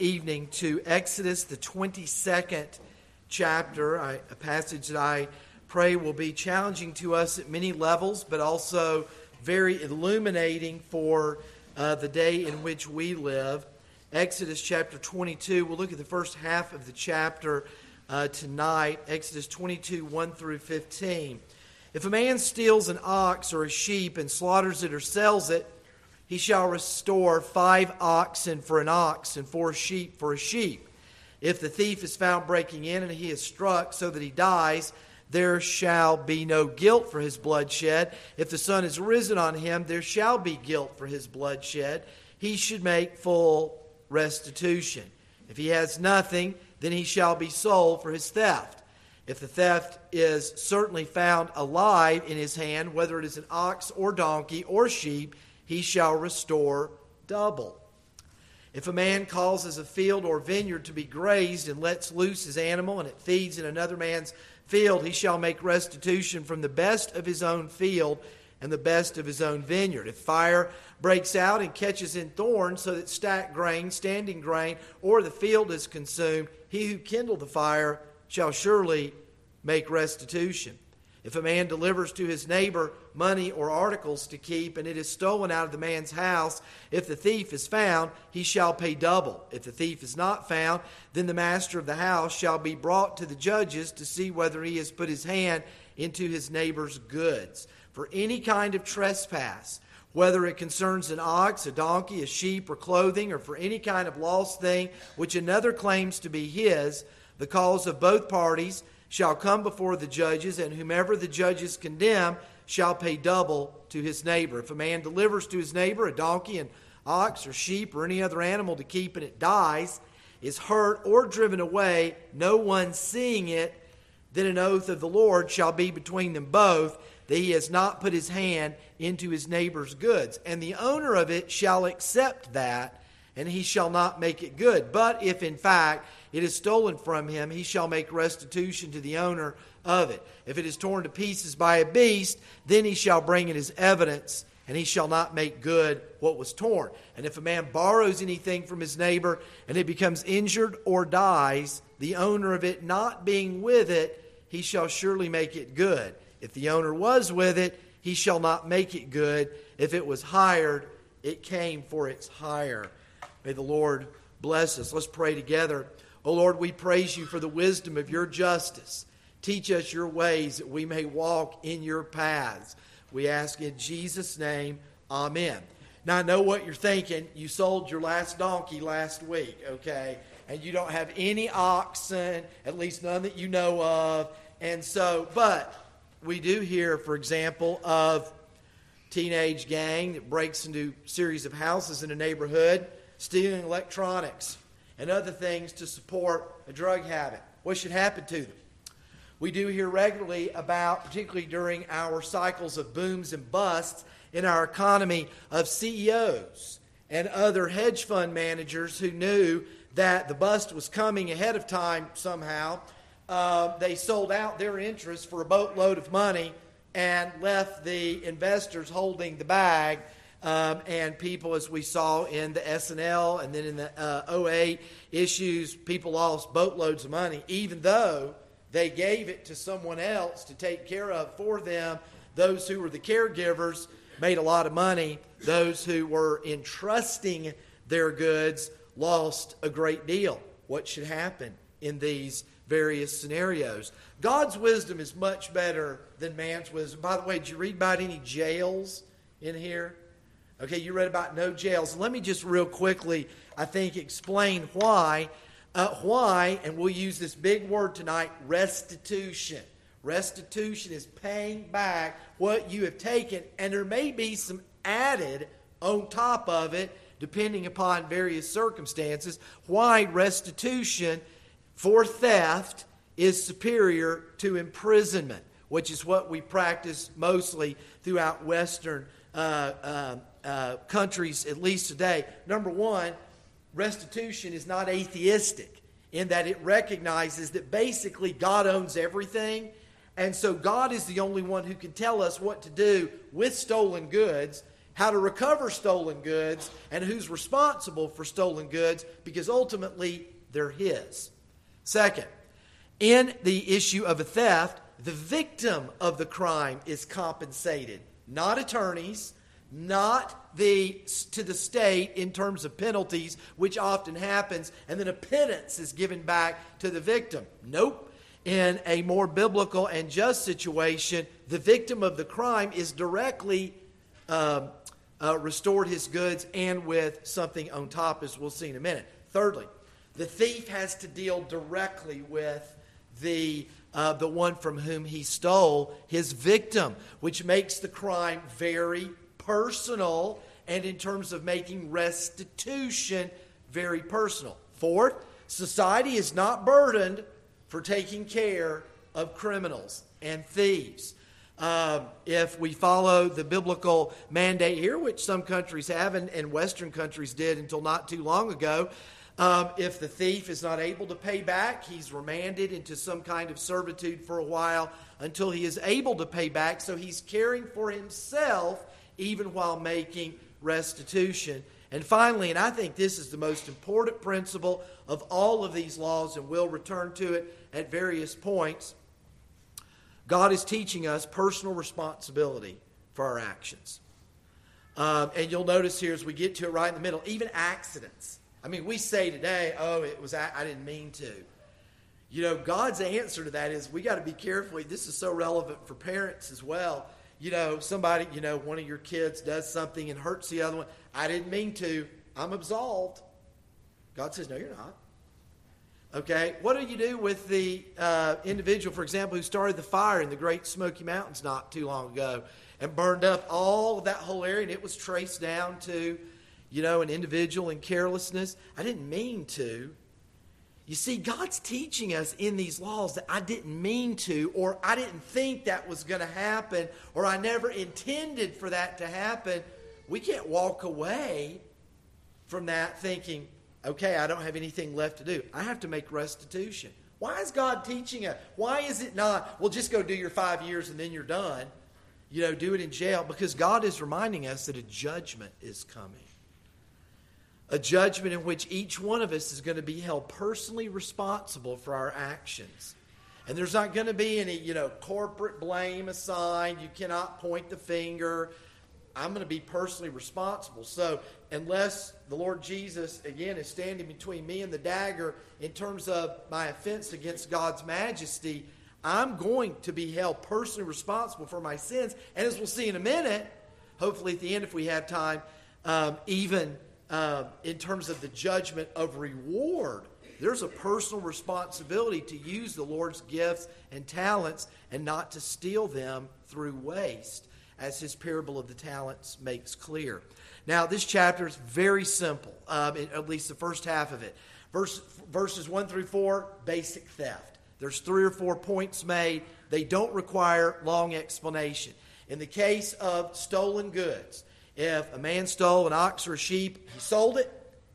evening to Exodus, the 22nd chapter, a passage that I pray will be challenging to us at many levels, but also very illuminating for the day in which we live. Exodus chapter 22, we'll look at the first half of the chapter tonight, Exodus 22, 1 through 15. If a man steals an ox or a sheep and slaughters it or sells it, he shall restore 5 oxen for an ox and 4 sheep for a sheep. If the thief is found breaking in and he is struck so that he dies, there shall be no guilt for his bloodshed. If the sun is risen on him, there shall be guilt for his bloodshed. He should make full restitution. If he has nothing, then he shall be sold for his theft. If the theft is certainly found alive in his hand, whether it is an ox or donkey or sheep, he shall restore double. If a man causes a field or vineyard to be grazed and lets loose his animal and it feeds in another man's field, he shall make restitution from the best of his own field and the best of his own vineyard. If fire breaks out and catches in thorns so that stacked grain, standing grain, or the field is consumed, he who kindled the fire shall surely make restitution. If a man delivers to his neighbor money or articles to keep, and it is stolen out of the man's house, if the thief is found, he shall pay double. If the thief is not found, then the master of the house shall be brought to the judges to see whether he has put his hand into his neighbor's goods. For any kind of trespass, whether it concerns an ox, a donkey, a sheep, or clothing, or for any kind of lost thing which another claims to be his, the cause of both parties shall come before the judges, and whomever the judges condemn shall pay double to his neighbor. If a man delivers to his neighbor a donkey, an ox, or sheep, or any other animal to keep, and it dies, is hurt, or driven away, no one seeing it, then an oath of the Lord shall be between them both, that he has not put his hand into his neighbor's goods. And the owner of it shall accept that, and he shall not make it good. But if in fact it is stolen from him, he shall make restitution to the owner of it. If it is torn to pieces by a beast, then he shall bring it as evidence, and he shall not make good what was torn. And if a man borrows anything from his neighbor, and it becomes injured or dies, the owner of it not being with it, he shall surely make it good. If the owner was with it, he shall not make it good. If it was hired, it came for its hire. May the Lord bless us. Let's pray together. O Lord, we praise you for the wisdom of your justice. Teach us your ways that we may walk in your paths. We ask in Jesus' name, amen. Now, I know what you're thinking. You sold your last donkey last week, okay? And you don't have any oxen, at least none that you know of. And so, but we do hear, for example, of teenage gang that breaks into a series of houses in a neighborhood, stealing electronics and other things to support a drug habit. What should happen to them? We do hear regularly about, particularly during our cycles of booms and busts in our economy, of CEOs and other hedge fund managers who knew that the bust was coming ahead of time somehow. They sold out their interest for a boatload of money and left the investors holding the bag. And people, as we saw in the SNL and then in the 08 issues, people lost boatloads of money, even though they gave it to someone else to take care of for them. Those who were the caregivers made a lot of money. Those who were entrusting their goods lost a great deal. What should happen in these various scenarios? God's wisdom is much better than man's wisdom. By the way, did you read about any jails in here? Okay, you read about no jails. Let me just real quickly, I think, explain why. And we'll use this big word tonight, restitution. Restitution is paying back what you have taken, and there may be some added on top of it, depending upon various circumstances, why restitution for theft is superior to imprisonment, which is what we practice mostly throughout Western countries, at least today. Number one, restitution is not atheistic in that it recognizes that basically God owns everything, and so God is the only one who can tell us what to do with stolen goods. how to recover stolen goods, and who's responsible for stolen goods, because ultimately they're his. Second, in the issue of a theft, the victim of the crime is compensated, not attorneys, not to the state in terms of penalties, which often happens, and then a penance is given back to the victim. Nope. In a more biblical and just situation, the victim of the crime is directly restored his goods, and with something on top, as we'll see in a minute. Thirdly, the thief has to deal directly with the one from whom he stole, his victim, which makes the crime very personal, and in terms of making restitution very personal. Fourth, society is not burdened for taking care of criminals and thieves. If we follow the biblical mandate here, which some countries have and Western countries did until not too long ago, if the thief is not able to pay back, he's remanded into some kind of servitude for a while until he is able to pay back. So he's caring for himself even while making restitution. And finally, and I think this is the most important principle of all of these laws, and we'll return to it at various points, God is teaching us personal responsibility for our actions. And you'll notice here as we get to it right in the middle, even accidents. I mean, we say today, I didn't mean to. You know, God's answer to that is we got to be careful. This is so relevant for parents as well. You know, somebody, one of your kids does something and hurts the other one. I didn't mean to. I'm absolved. God says, no, you're not. Okay, what do you do with the individual, for example, who started the fire in the Great Smoky Mountains not too long ago and burned up all of that whole area, and it was traced down to, an individual in carelessness? I didn't mean to. You see, God's teaching us in these laws that I didn't mean to, or I didn't think that was going to happen, or I never intended for that to happen. We can't walk away from that thinking, okay, I don't have anything left to do. I have to make restitution. Why is God teaching us? Why is it not, well, just go do your 5 years and then you're done? Do it in jail. Because God is reminding us that a judgment is coming. A judgment in which each one of us is going to be held personally responsible for our actions. And there's not going to be any, corporate blame assigned. You cannot point the finger. I'm going to be personally responsible. So unless the Lord Jesus, again, is standing between me and the dagger in terms of my offense against God's majesty, I'm going to be held personally responsible for my sins. And as we'll see in a minute, hopefully at the end if we have time, even in terms of the judgment of reward, there's a personal responsibility to use the Lord's gifts and talents and not to steal them through waste, as his parable of the talents makes clear. Now, this chapter is very simple, at least the first half of it. Verses 1 through 4, basic theft. There's 3 or 4 points made. They don't require long explanation. In the case of stolen goods, if a man stole an ox or a sheep, he sold it,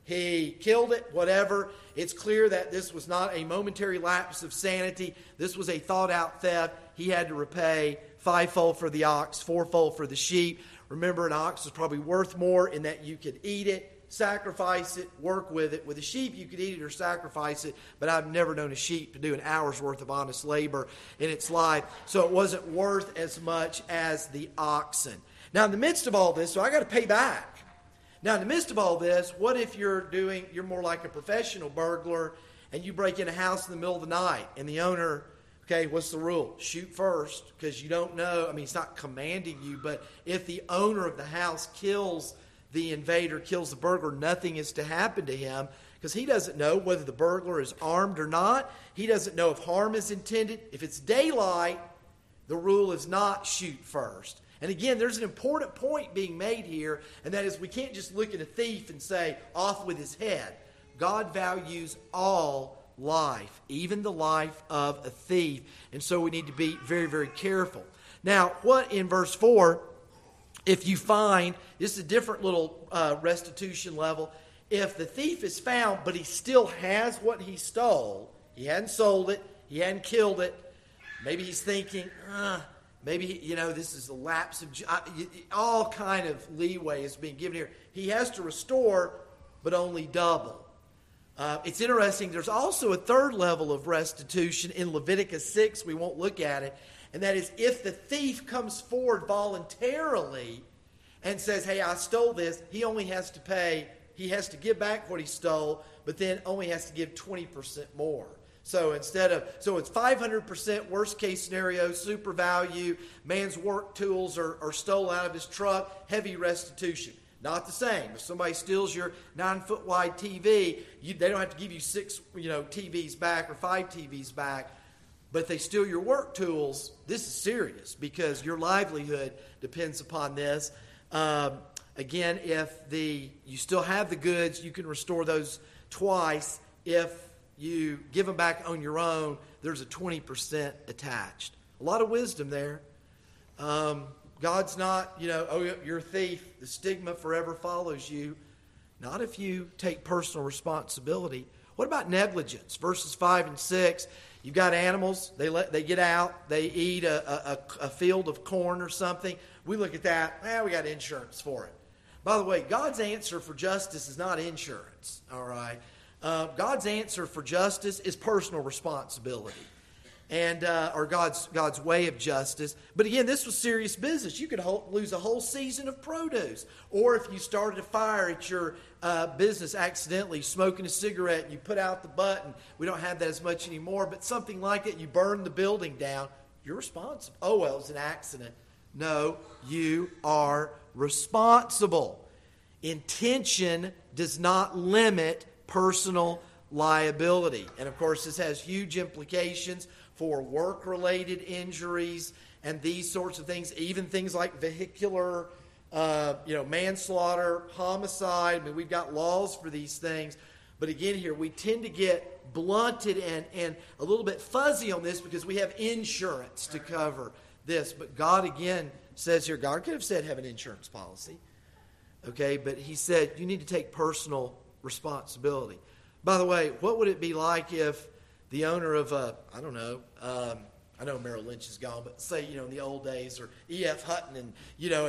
he killed it, whatever, it's clear that this was not a momentary lapse of sanity. This was a thought-out theft. He had to repay 5-fold for the ox, 4-fold for the sheep. Remember, an ox was probably worth more in that you could eat it, sacrifice it, work with it. With a sheep, you could eat it or sacrifice it, but I've never known a sheep to do an hour's worth of honest labor in its life, so it wasn't worth as much as the oxen. Now, in the midst of all this, so I got to pay back. Now, in the midst of all this, what if you're more like a professional burglar, and you break in a house in the middle of the night, and the owner, okay, what's the rule? Shoot first, because you don't know. I mean, it's not commanding you, but if the owner of the house kills the invader, kills the burglar, nothing is to happen to him, because he doesn't know whether the burglar is armed or not. He doesn't know if harm is intended. If it's daylight, the rule is not shoot first. And again, there's an important point being made here, and that is we can't just look at a thief and say, off with his head. God values all life, even the life of a thief, and so we need to be very, very careful. Now, what in verse 4, if you find, this is a different little restitution level, if the thief is found, but he still has what he stole, he hadn't sold it, he hadn't killed it, maybe he's thinking, Maybe, this is a lapse of, all kind of leeway is being given here. He has to restore, but only double. It's interesting, there's also a third level of restitution in Leviticus 6. We won't look at it. And that is if the thief comes forward voluntarily and says, hey, I stole this, he only has to pay, he has to give back what he stole, but then only has to give 20% more. So it's 500% worst case scenario, super value, man's work tools are stolen out of his truck, heavy restitution. Not the same. If somebody steals your 9-foot wide TV, they don't have to give you 6 TVs back or 5 TVs back. But if they steal your work tools, this is serious because your livelihood depends upon this. Again, if you still have the goods, you can restore those twice. If you give them back on your own, there's a 20% attached. A lot of wisdom there. God's not, oh, you're a thief. The stigma forever follows you. Not if you take personal responsibility. What about negligence? Verses 5 and 6. You've got animals. They get out. They eat a field of corn or something. We look at that. We got insurance for it. By the way, God's answer for justice is not insurance. All right. God's answer for justice is personal responsibility. And or God's way of justice. But again, this was serious business. You could lose a whole season of produce. Or if you started a fire at your business accidentally, smoking a cigarette, and you put out the button. We don't have that as much anymore, but something like it, you burn the building down, you're responsible. Oh, well, it was an accident. No, you are responsible. Intention does not limit personal liability. And of course, this has huge implications for work-related injuries and these sorts of things, even things like vehicular, manslaughter, homicide. I mean, we've got laws for these things. But again here, we tend to get blunted and a little bit fuzzy on this because we have insurance to cover this. But God, again, says here, God could have said have an insurance policy. Okay, but he said you need to take personal responsibility. By the way, what would it be like if the owner of I know Merrill Lynch is gone, but say, in the old days, or E.F. Hutton, and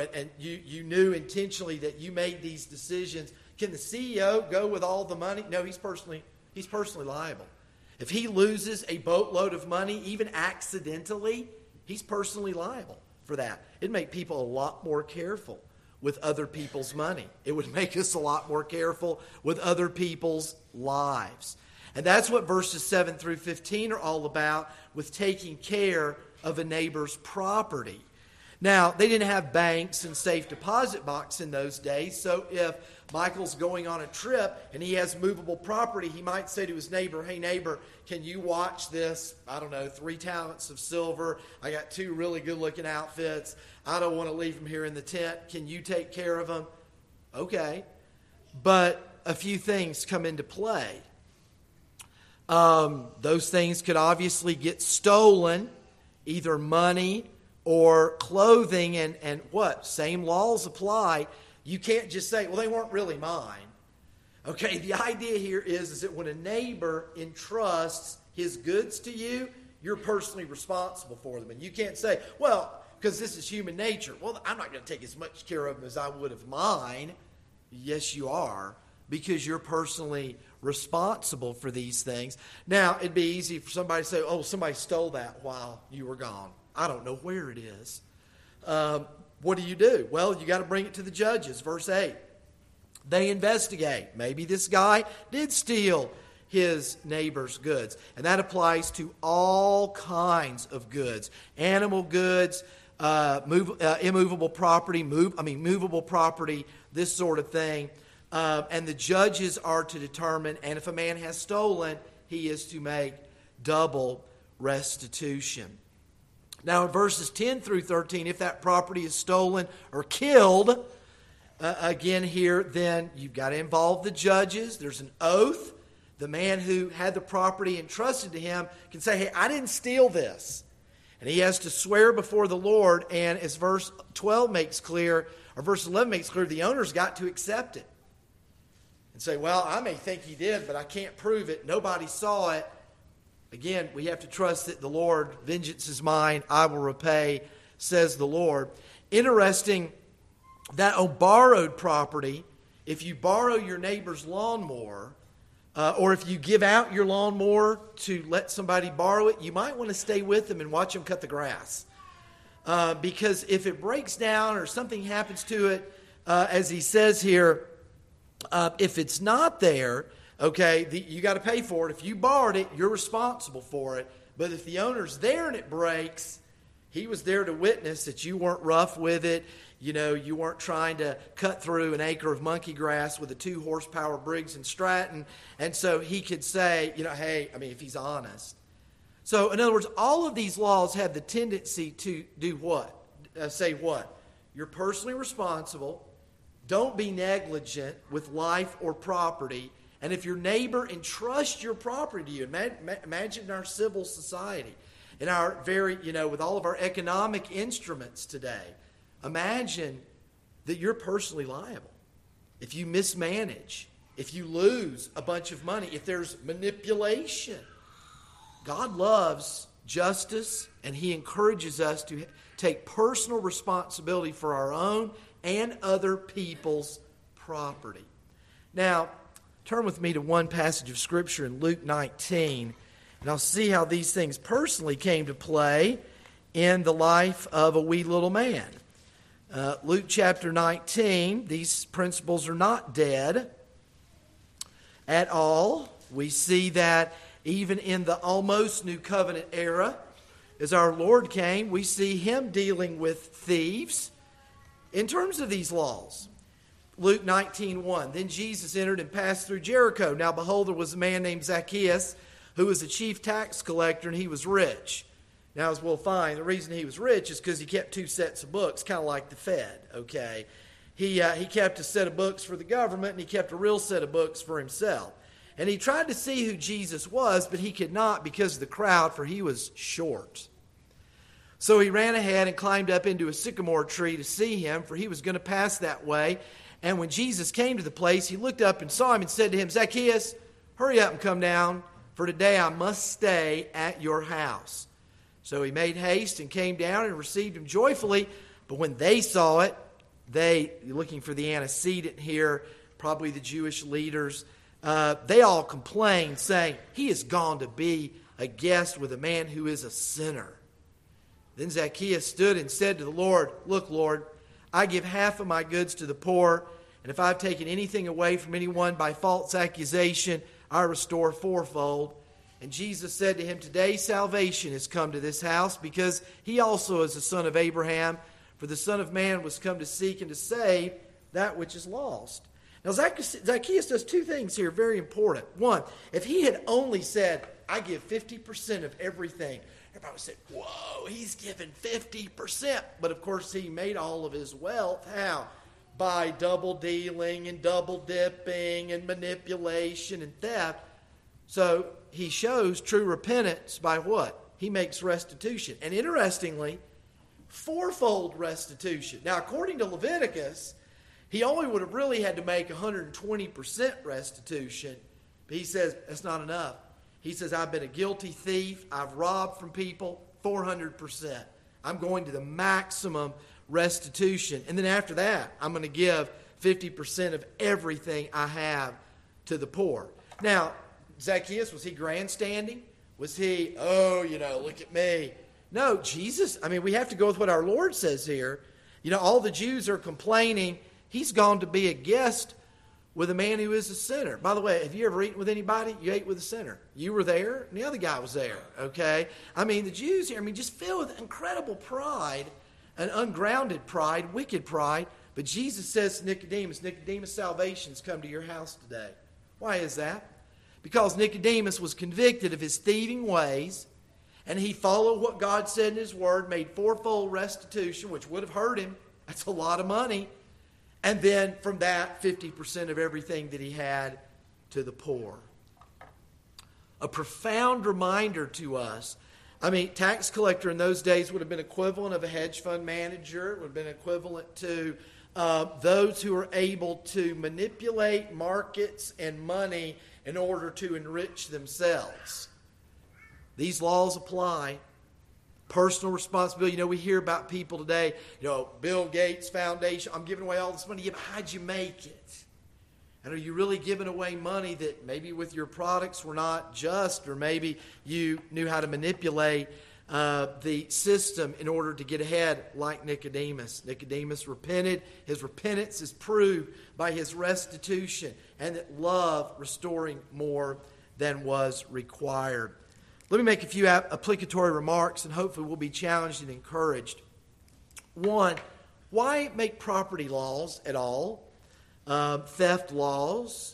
you knew intentionally that you made these decisions. Can the CEO go with all the money? No, he's personally liable. If he loses a boatload of money, even accidentally, he's personally liable for that. It'd make people a lot more careful with other people's money. It would make us a lot more careful with other people's lives. And that's what verses 7 through 15 are all about, with taking care of a neighbor's property. Now, they didn't have banks and safe deposit box in those days, so if Michael's going on a trip and he has movable property, he might say to his neighbor, hey neighbor, can you watch this, 3 talents of silver? I got 2 really good-looking outfits. I don't want to leave them here in the tent. Can you take care of them? Okay. But a few things come into play. Those things could obviously get stolen, either money or clothing, and what? Same laws apply. You can't just say, well, they weren't really mine. Okay, the idea here is that when a neighbor entrusts his goods to you, you're personally responsible for them. And you can't say, well, because this is human nature, well, I'm not going to take as much care of them as I would of mine. Yes, you are, because you're personally responsible for these things. Now, it'd be easy for somebody to say, oh, somebody stole that while you were gone. I don't know where it is. What do? Well, you got to bring it to the judges. Verse 8. They investigate. Maybe this guy did steal his neighbor's goods. And that applies to all kinds of goods. Animal goods, immovable property, movable property, this sort of thing. And the judges are to determine, and if a man has stolen, he is to make double restitution. Now in verses 10 through 13, if that property is stolen or killed, again here, then you've got to involve the judges. There's an oath. The man who had the property entrusted to him can say, hey, I didn't steal this. And he has to swear before the Lord, and as verse 12 makes clear, or verse 11 makes clear, the owner's got to accept it. And say, well, I may think he did, but I can't prove it. Nobody saw it. Again, we have to trust that the Lord, vengeance is mine, I will repay, says the Lord. Interesting that on borrowed property, if you borrow your neighbor's lawnmower, or if you give out your lawnmower to let somebody borrow it, you might want to stay with them and watch them cut the grass. Because if it breaks down or something happens to it, as he says here, if it's not there, okay, you got to pay for it. If you borrowed it, you're responsible for it. But if the owner's there and it breaks, he was there to witness that you weren't rough with it. You know, you weren't trying to cut through an acre of monkey grass with a 2-horsepower Briggs and Stratton. And so he could say, you know, hey, I mean, if he's honest. So, in other words, all of these laws have the tendency to do what? Say what? You're personally responsible. Don't be negligent with life or property. And if your neighbor entrusts your property to you, imagine in our civil society, in our very, you know, with all of our economic instruments today, imagine that you're personally liable. If you mismanage, if you lose a bunch of money, if there's manipulation. God loves justice, and he encourages us to take personal responsibility for our own and other people's property. Now, turn with me to one passage of Scripture in Luke 19, and I'll see how these things personally came to play in the life of a wee little man. Luke chapter 19, these principles are not dead at all. We see that even in the almost New Covenant era, as our Lord came, we see him dealing with thieves in terms of these laws. Luke 19:1, then Jesus entered and passed through Jericho. Now behold, there was a man named Zacchaeus, who was a chief tax collector, and he was rich. Now, as we'll find, the reason he was rich is because he kept 2 sets of books, kind of like the Fed, okay? He kept a set of books for the government, and he kept a real set of books for himself. And he tried to see who Jesus was, but he could not because of the crowd, for he was short. So he ran ahead and climbed up into a sycamore tree to see him, for he was going to pass that way. And when Jesus came to the place, he looked up and saw him and said to him, Zacchaeus, hurry up and come down, for today I must stay at your house. So he made haste and came down and received him joyfully. But when they saw it, you're looking for the antecedent here, probably the Jewish leaders, they all complained, saying, he has gone to be a guest with a man who is a sinner. Then Zacchaeus stood and said to the Lord, look, Lord, I give half of my goods to the poor, and if I've taken anything away from anyone by false accusation, I restore fourfold. And Jesus said to him, today salvation has come to this house, because he also is a son of Abraham. For the Son of Man was come to seek and to save that which is lost. Now Zacchaeus does 2 things here, very important. One, if he had only said, I give 50% of everything, everybody would say, whoa, he's giving 50%. But of course he made all of his wealth. How? By double dealing and double dipping and manipulation and theft. So he shows true repentance by what? He makes restitution. And interestingly, fourfold restitution. Now, according to Leviticus, he only would have really had to make 120% restitution. But he says, that's not enough. He says, I've been a guilty thief. I've robbed from people, 400%. I'm going to the maximum restitution. And then after that, I'm going to give 50% of everything I have to the poor. Now, Zacchaeus, was he grandstanding? Was he, look at me? No, Jesus, we have to go with what our Lord says here. All the Jews are complaining. He's gone to be a guest with a man who is a sinner. By the way, have you ever eaten with anybody? You ate with a sinner. You were there, and the other guy was there, okay? The Jews here, just filled with incredible pride, an ungrounded pride, wicked pride. But Jesus says to Nicodemus, salvation's come to your house today. Why is that? Because Nicodemus was convicted of his thieving ways, and he followed what God said in his word, made fourfold restitution, which would have hurt him. That's a lot of money. And then from that, 50% of everything that he had to the poor. A profound reminder to us. Tax collector in those days would have been equivalent of a hedge fund manager. It would have been equivalent to those who are able to manipulate markets and money in order to enrich themselves. These laws apply. Personal responsibility. We hear about people today, Bill Gates Foundation, I'm giving away all this money. Yeah, but how'd you make it? And are you really giving away money that maybe with your products were not just, or maybe you knew how to manipulate the system in order to get ahead, like Nicodemus? Nicodemus repented. His repentance is proved by his restitution, and that love restoring more than was required. Let me make a few applicatory remarks, and hopefully we'll be challenged and encouraged. One, why make property laws at all? Theft laws.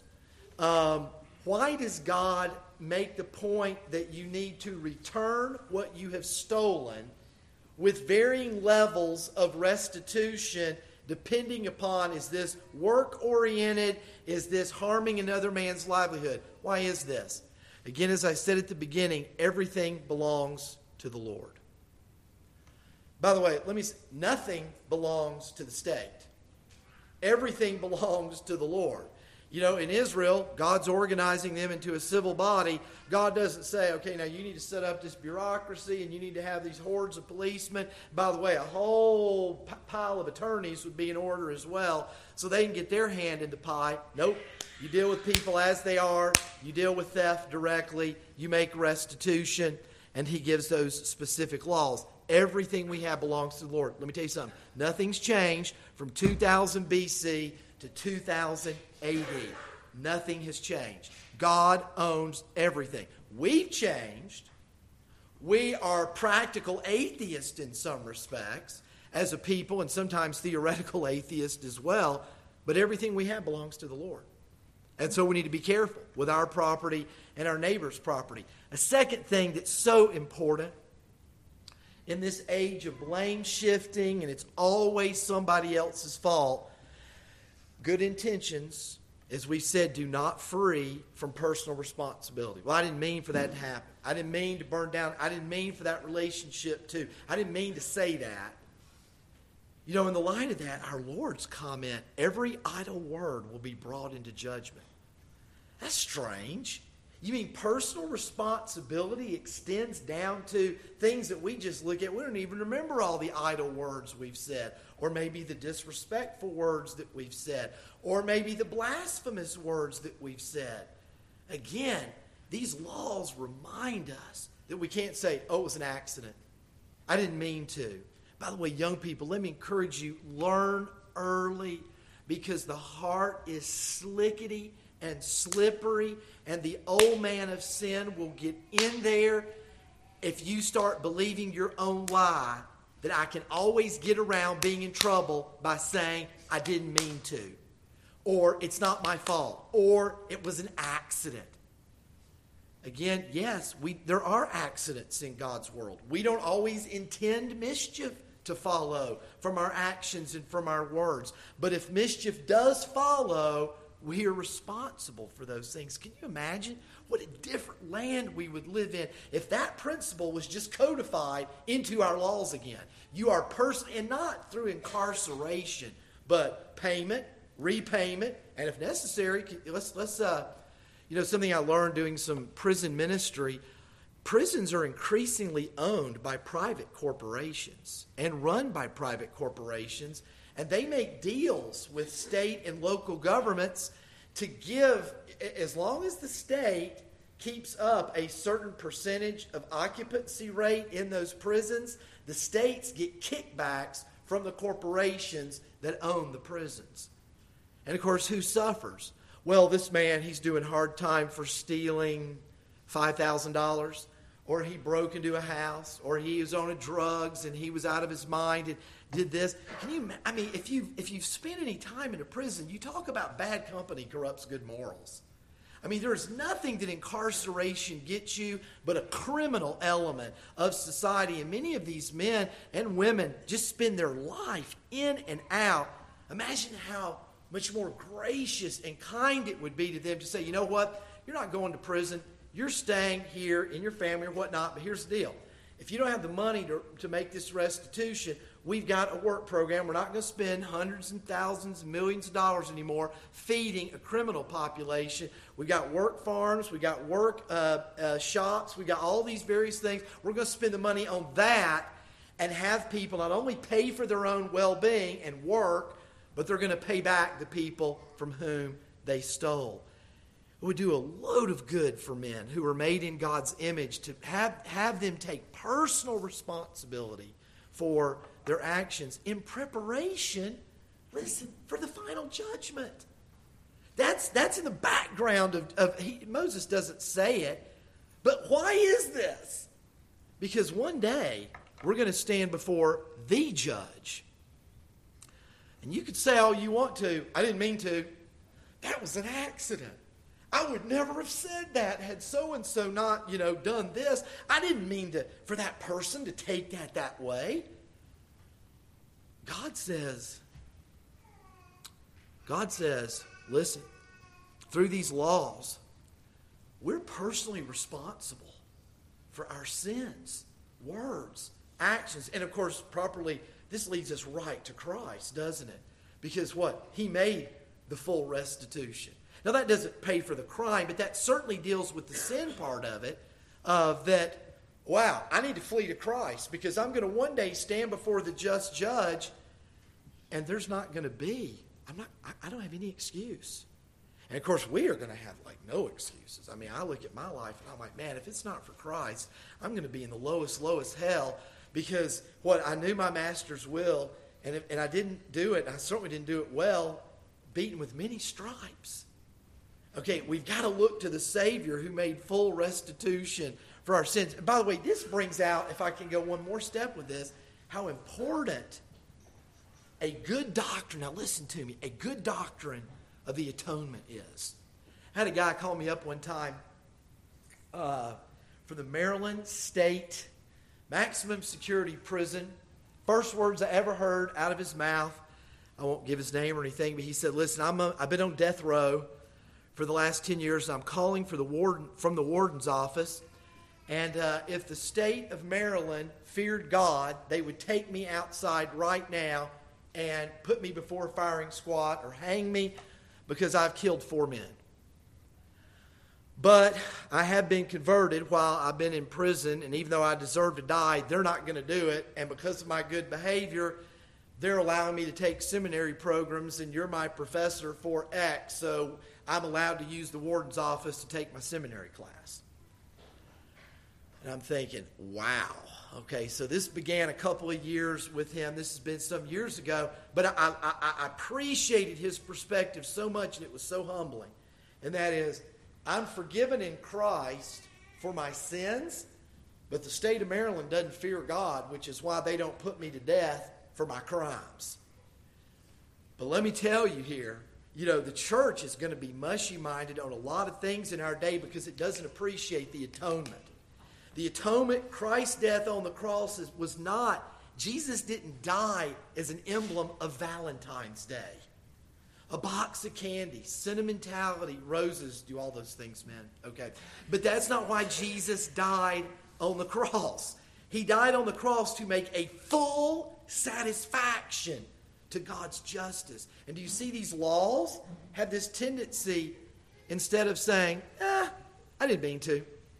Why does God make the point that you need to return what you have stolen with varying levels of restitution depending upon, is this work-oriented? Is this harming another man's livelihood? Why is this? Again, as I said at the beginning, everything belongs to the Lord. By the way, let me say, nothing belongs to the state. Everything belongs to the Lord. In Israel, God's organizing them into a civil body. God doesn't say, okay, now you need to set up this bureaucracy and you need to have these hordes of policemen. By the way, a whole pile of attorneys would be in order as well, so they can get their hand in the pie. Nope. You deal with people as they are. You deal with theft directly. You make restitution, and he gives those specific laws. Everything we have belongs to the Lord. Let me tell you something. Nothing's changed from 2000 BC to 2000 AD. Nothing has changed. God owns everything. We've changed. We are practical atheists in some respects as a people, and sometimes theoretical atheists as well, but everything we have belongs to the Lord. And so we need to be careful with our property and our neighbor's property. A second thing that's so important in this age of blame shifting, and it's always somebody else's fault, good intentions, as we said, do not free from personal responsibility. Well, I didn't mean for that to happen. I didn't mean to burn down. I didn't mean for that relationship to. I didn't mean to say that. In the light of that, our Lord's comment, every idle word will be brought into judgment. That's strange. You mean personal responsibility extends down to things that we just look at? We don't even remember all the idle words we've said, or maybe the disrespectful words that we've said, or maybe the blasphemous words that we've said. Again, these laws remind us that we can't say, oh, it was an accident. I didn't mean to. By the way, young people, let me encourage you, learn early, because the heart is slickety and slippery, and the old man of sin will get in there if you start believing your own lie that I can always get around being in trouble by saying I didn't mean to, or it's not my fault, or it was an accident. Again, yes, there are accidents in God's world. We don't always intend mischief to follow from our actions and from our words. But if mischief does follow, we are responsible for those things. Can you imagine what a different land we would live in if that principle was just codified into our laws again? You are and not through incarceration, but payment, repayment, and if necessary, let's something I learned doing some prison ministry. Prisons are increasingly owned by private corporations and run by private corporations, and they make deals with state and local governments to give, as long as the state keeps up a certain percentage of occupancy rate in those prisons, the states get kickbacks from the corporations that own the prisons. And of course, who suffers? Well, this man, he's doing hard time for stealing $5,000, or he broke into a house, or he was on drugs and he was out of his mind and did this. If you've spent any time in a prison, you talk about bad company corrupts good morals. There's nothing that incarceration gets you but a criminal element of society. And many of these men and women just spend their life in and out. Imagine how much more gracious and kind it would be to them to say, you know what, you're not going to prison. You're staying here in your family or whatnot, but here's the deal. If you don't have the money to make this restitution, we've got a work program. We're not going to spend hundreds and thousands, millions of dollars anymore feeding a criminal population. We've got work farms. We've got work shops. We've got all these various things. We're going to spend the money on that and have people not only pay for their own well-being and work, but they're going to pay back the people from whom they stole. It would do a load of good for men who are made in God's image to have them take personal responsibility for their actions in preparation, listen, for the final judgment. That's in the background of Moses doesn't say it, but why is this? Because one day we're going to stand before the judge. And you could say all you want to. I didn't mean to. That was an accident. I would never have said that had so-and-so not, done this. I didn't mean for that person to take that way. God says, listen, through these laws, we're personally responsible for our sins, words, actions. And of course, properly, this leads us right to Christ, doesn't it? Because what? He made the full restitution. Now, that doesn't pay for the crime, but that certainly deals with the sin part of it, wow, I need to flee to Christ because I'm going to one day stand before the just judge, and there's not going to be, I don't have any excuse. And, of course, we are going to have, no excuses. I mean, I look at my life, and I'm like, man, if it's not for Christ, I'm going to be in the lowest hell because, I knew my master's will, and I didn't do it, and I certainly didn't do it well, beaten with many stripes. Okay, we've got to look to the Savior who made full restitution for our sins. And by the way, this brings out, if I can go one more step with this, how important a good doctrine, now listen to me, a good doctrine of the atonement is. I had a guy call me up one time from the Maryland State Maximum Security Prison. First words I ever heard out of his mouth, I won't give his name or anything, but he said, listen, I've been on death row for the last 10 years. I'm calling for from the warden's office. And if the state of Maryland feared God, they would take me outside right now and put me before a firing squad or hang me because I've killed 4 men. But I have been converted while I've been in prison, and even though I deserve to die, they're not going to do it. And because of my good behavior, they're allowing me to take seminary programs, and you're my professor for X, so I'm allowed to use the warden's office to take my seminary class. And I'm thinking, wow. Okay, so this began a couple of years with him. This has been some years ago, but I appreciated his perspective so much, and it was so humbling. And that is, I'm forgiven in Christ for my sins, but the state of Maryland doesn't fear God, which is why they don't put me to death for my crimes. But let me tell you here, the church is going to be mushy-minded on a lot of things in our day because it doesn't appreciate the atonement. The atonement, Christ's death on the cross was not, Jesus didn't die as an emblem of Valentine's Day. A box of candy, sentimentality, roses, do all those things, man. Okay. But that's not why Jesus died on the cross. He died on the cross to make a full satisfaction to God's justice. And do you see these laws have this tendency, instead of saying, I didn't mean to.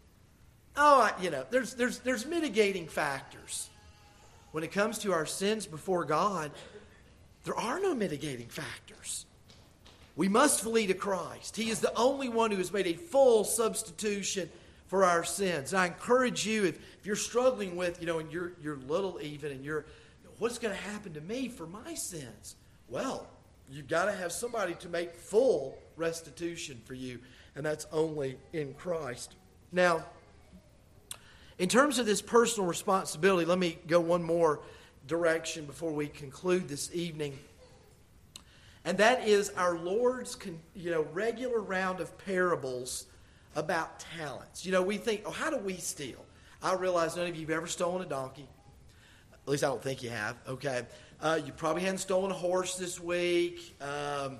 There's mitigating factors. When it comes to our sins before God, there are no mitigating factors. We must flee to Christ. He is the only one who has made a full substitution for our sins. And I encourage you, if you're struggling with, and you're little even, and you're, what's going to happen to me for my sins? Well, you've got to have somebody to make full restitution for you, and that's only in Christ. Now, in terms of this personal responsibility, let me go one more direction before we conclude this evening. And that is our Lord's regular round of parables about talents. We think, how do we steal? I realize none of you have ever stolen a donkey. At least I don't think you have. Okay. You probably hadn't stolen a horse this week. But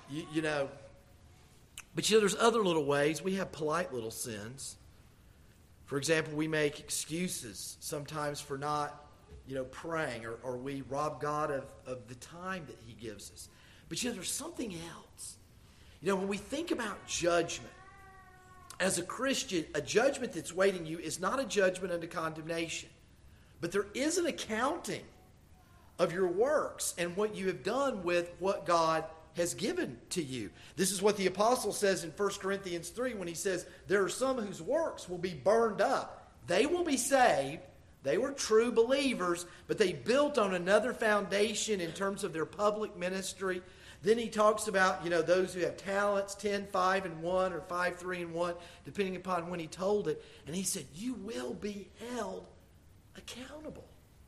there's other little ways. We have polite little sins. For example, we make excuses sometimes for not praying, or we rob God of the time that he gives us. But there's something else. When we think about judgment, as a Christian, a judgment that's waiting you is not a judgment unto condemnation. But there is an accounting of your works and what you have done with what God has given to you. This is what the apostle says in 1 Corinthians 3 when he says, there are some whose works will be burned up. They will be saved. They were true believers, but they built on another foundation in terms of their public ministry. Then he talks about, those who have talents, 10, 5, and 1, or 5, 3, and 1, depending upon when he told it. And he said, you will be held accountable.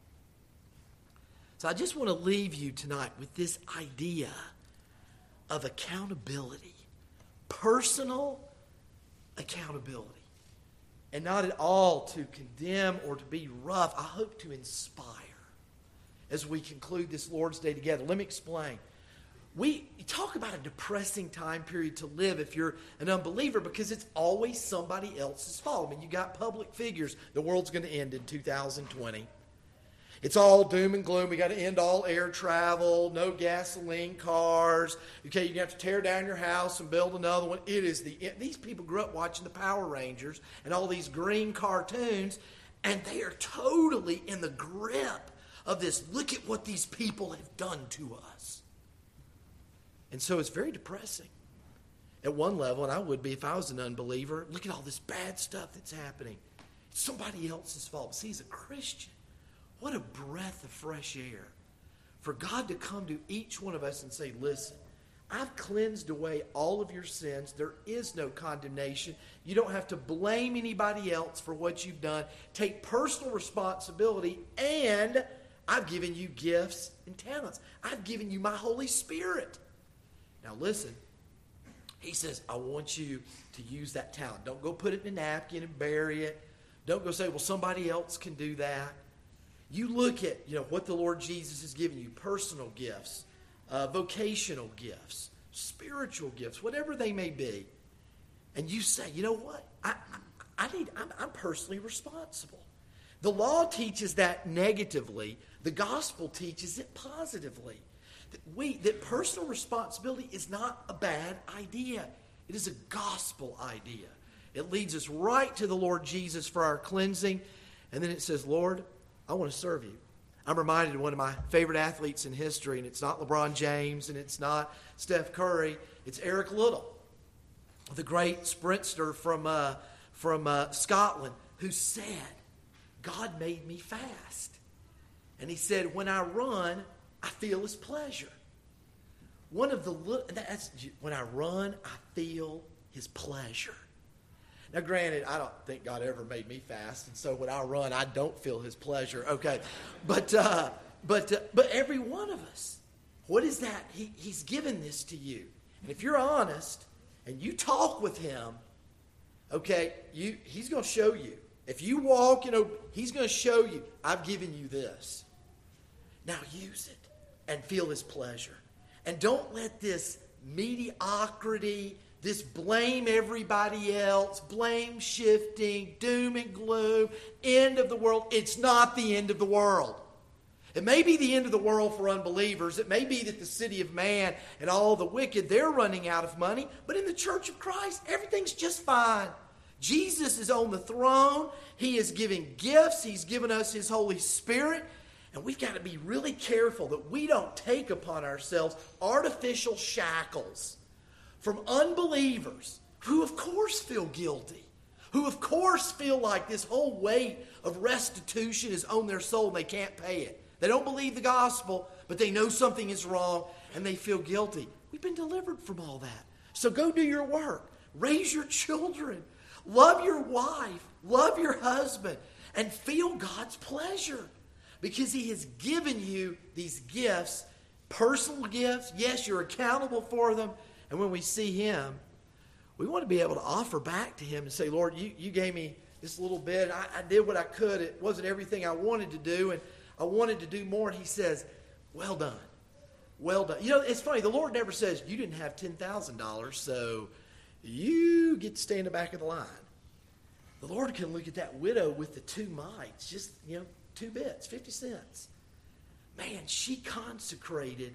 So I just want to leave you tonight with this idea of accountability, personal accountability. And not at all to condemn or to be rough. I hope to inspire as we conclude this Lord's Day together. Let me explain. We talk about a depressing time period to live if you're an unbeliever because it's always somebody else's fault. I mean, you got public figures. The world's going to end in 2020. It's all doom and gloom. We got to end all air travel, no gasoline cars. Okay, you have to tear down your house and build another one. It is these people grew up watching the Power Rangers and all these green cartoons, and they are totally in the grip of this. Look at what these people have done to us. And so it's very depressing at one level, and I would be if I was an unbeliever. Look at all this bad stuff that's happening. It's somebody else's fault. See, as a Christian, what a breath of fresh air for God to come to each one of us and say, listen, I've cleansed away all of your sins. There is no condemnation. You don't have to blame anybody else for what you've done. Take personal responsibility, and I've given you gifts and talents. I've given you my Holy Spirit. Now listen, he says, I want you to use that talent. Don't go put it in a napkin and bury it. Don't go say, well, somebody else can do that. You look at, what the Lord Jesus has given you, personal gifts, vocational gifts, spiritual gifts, whatever they may be. And you say, you know what? I'm personally responsible. The law teaches that negatively. The gospel teaches it positively. That personal responsibility is not a bad idea. It is a gospel idea. It leads us right to the Lord Jesus for our cleansing. And then it says, Lord, I want to serve you. I'm reminded of one of my favorite athletes in history, and it's not LeBron James, and it's not Steph Curry. It's Eric Liddell, the great sprinter from Scotland, who said, God made me fast. And he said, when I run, I feel his pleasure. When I run, I feel his pleasure. Now, granted, I don't think God ever made me fast, and so when I run, I don't feel his pleasure. Okay, but every one of us, what is that? He's given this to you, and if you're honest and you talk with him, okay, he's going to show you. If you walk, he's going to show you. I've given you this. Now use it and feel his pleasure, and don't let this mediocrity, this blame everybody else, blame shifting, doom and gloom, end of the world. It's not the end of the world. It may be the end of the world for unbelievers. It may be that the city of man and all the wicked, they're running out of money. But in the church of Christ, everything's just fine. Jesus is on the throne. He is giving gifts. He's given us his Holy Spirit. And we've got to be really careful that we don't take upon ourselves artificial shackles from unbelievers who, of course, feel guilty, who, of course, feel like this whole weight of restitution is on their soul and they can't pay it. They don't believe the gospel, but they know something is wrong and they feel guilty. We've been delivered from all that. So go do your work. Raise your children. Love your wife. Love your husband. And feel God's pleasure because he has given you these gifts, personal gifts. Yes, you're accountable for them. And when we see him, we want to be able to offer back to him and say, Lord, you gave me this little bit. I did what I could. It wasn't everything I wanted to do, and I wanted to do more. And he says, well done. Well done. It's funny. The Lord never says, you didn't have $10,000, so you get to stay in the back of the line. The Lord can look at that widow with the 2 mites. Just, 2 bits, 50 cents. Man, she consecrated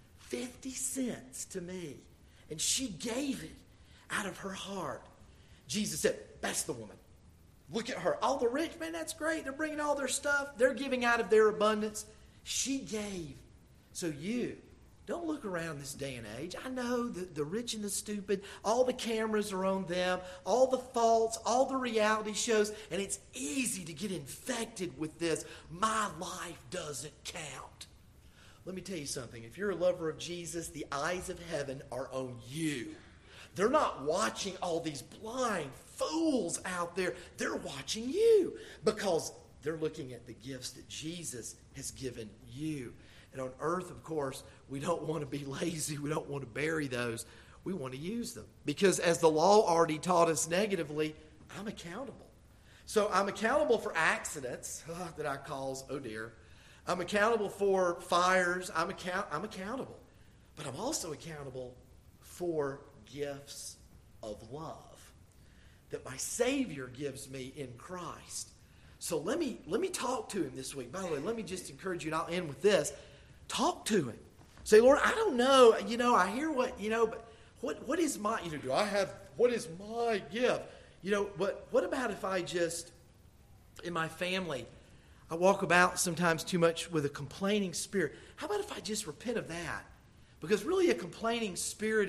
50 cents to me. And she gave it out of her heart. Jesus said, that's the woman. Look at her. All the rich, man, that's great. They're bringing all their stuff. They're giving out of their abundance. She gave. So you, don't look around this day and age. I know the rich and the stupid, all the cameras are on them, all the faults, all the reality shows, and it's easy to get infected with this. My life doesn't count. Let me tell you something. If you're a lover of Jesus, the eyes of heaven are on you. They're not watching all these blind fools out there. They're watching you because they're looking at the gifts that Jesus has given you. And on earth, of course, we don't want to be lazy. We don't want to bury those. We want to use them. Because as the law already taught us negatively, I'm accountable. So I'm accountable for accidents that I cause, oh dear. I'm accountable for fires. I'm accountable. But I'm also accountable for gifts of love that my Savior gives me in Christ. So let me talk to him this week. By the way, let me just encourage you, and I'll end with this. Talk to him. Say, Lord, I don't know. I hear but what is my, what is my gift? But what about if I just, in my family, I walk about sometimes too much with a complaining spirit. How about if I just repent of that? Because really a complaining spirit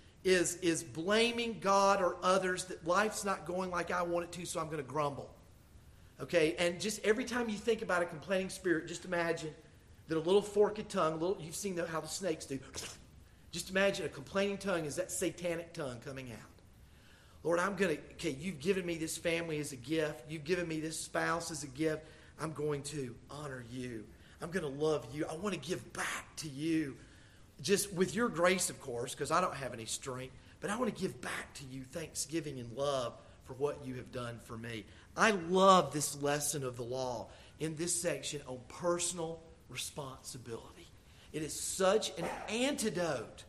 is blaming God or others that life's not going like I want it to, so I'm going to grumble. Okay? And just every time you think about a complaining spirit, just imagine that a little forked tongue, you've seen how the snakes do. Just imagine a complaining tongue is that satanic tongue coming out. Lord, you've given me this family as a gift. You've given me this spouse as a gift. I'm going to honor you. I'm going to love you. I want to give back to you. Just with your grace, of course, because I don't have any strength. But I want to give back to you thanksgiving and love for what you have done for me. I love this lesson of the law in this section on personal responsibility. It is such an antidote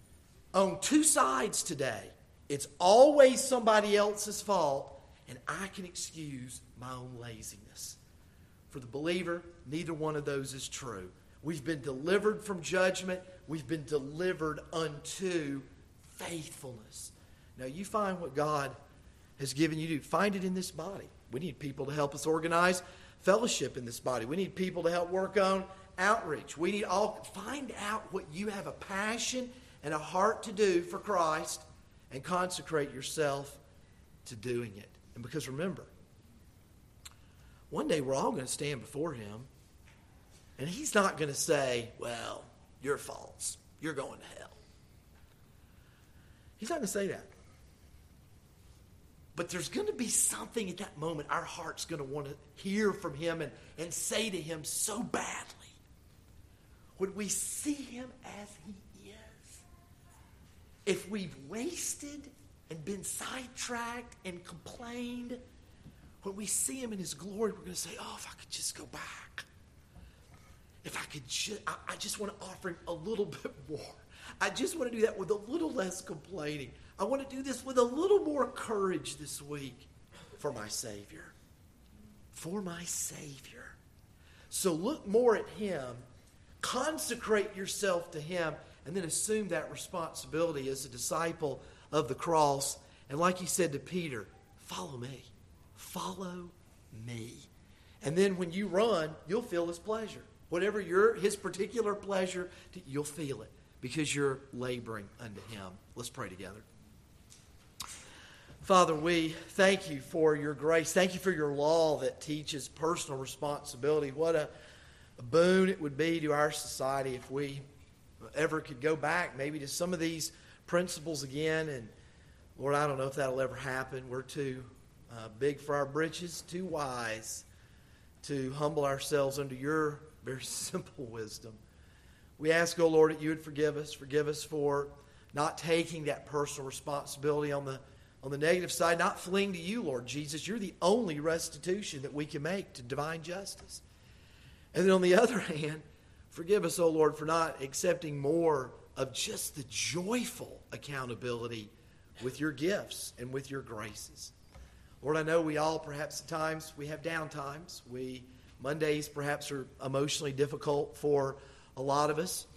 on two sides today. It's always somebody else's fault, and I can excuse my own laziness. For the believer, neither one of those is true. We've been delivered from judgment. We've been delivered unto faithfulness. Now, you find what God has given you to find it in this body. We need people to help us organize fellowship in this body. We need people to help work on outreach. We need find out what you have a passion and a heart to do for Christ and consecrate yourself to doing it. And because remember, one day we're all going to stand before him, and he's not going to say, well, your faults. You're going to hell. He's not going to say that. But there's going to be something at that moment our heart's going to want to hear from him and say to him so badly. When we see him as he is, if we've wasted and been sidetracked and complained, when we see him in his glory, we're going to say, oh, if I could just go back. If I could I just want to offer him a little bit more. I just want to do that with a little less complaining. I want to do this with a little more courage this week for my Savior. For my Savior. So look more at him. Consecrate yourself to him. And then assume that responsibility as a disciple of the cross. And like he said to Peter, follow me. Follow me. And then when you run, you'll feel his pleasure. Whatever his particular pleasure, you'll feel it because you're laboring unto him. Let's pray together. Father, we thank you for your grace. Thank you for your law that teaches personal responsibility. What a boon it would be to our society if we ever could go back maybe to some of these principles again. And Lord, I don't know if that'll ever happen. We're too big for our britches, too wise to humble ourselves under your very simple wisdom. We ask, oh Lord, that you would forgive us. Forgive us for not taking that personal responsibility on the negative side, not fleeing to you, Lord Jesus. You're the only restitution that we can make to divine justice. And then on the other hand, forgive us, oh Lord, for not accepting more of just the joyful accountability with your gifts and with your graces. Lord, I know we all, perhaps at times, we have down times. We Mondays perhaps are emotionally difficult for a lot of us.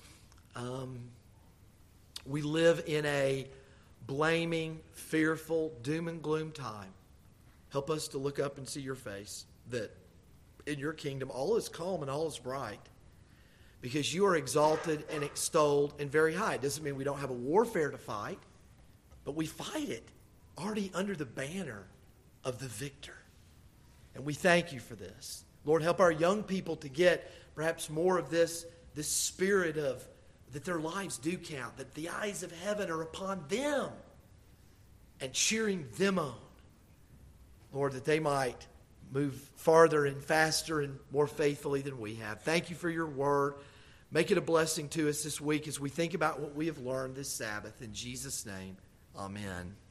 We live in a blaming, fearful, doom and gloom time. Help us to look up and see your face, that in your kingdom all is calm and all is bright, because you are exalted and extolled and very high. It doesn't mean we don't have a warfare to fight, but we fight it already under the banner of the victor. And we thank you for this. Lord, help our young people to get perhaps more of this spirit of that their lives do count, that the eyes of heaven are upon them and cheering them on. Lord, that they might move farther and faster and more faithfully than we have. Thank you for your word. Make it a blessing to us this week as we think about what we have learned this Sabbath. In Jesus' name, amen.